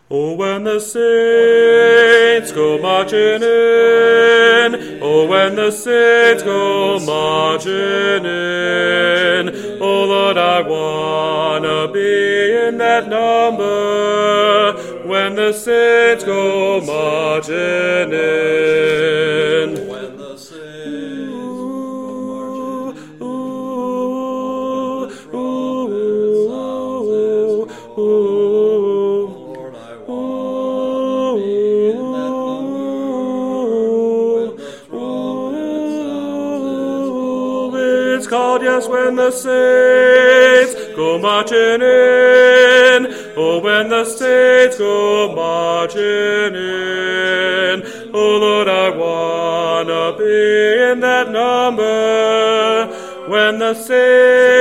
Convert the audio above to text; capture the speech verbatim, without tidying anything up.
Oh, when the saints go marching in, oh, when the saints go marching in, oh, Lord, I wanna be in that number, when the saints go marching in. When the saints go marching in, the trumpet sounds its call. Called, yes, when the saints go marching in, oh, when the saints go marching in, oh, Lord, I wanna be in that number, when the saints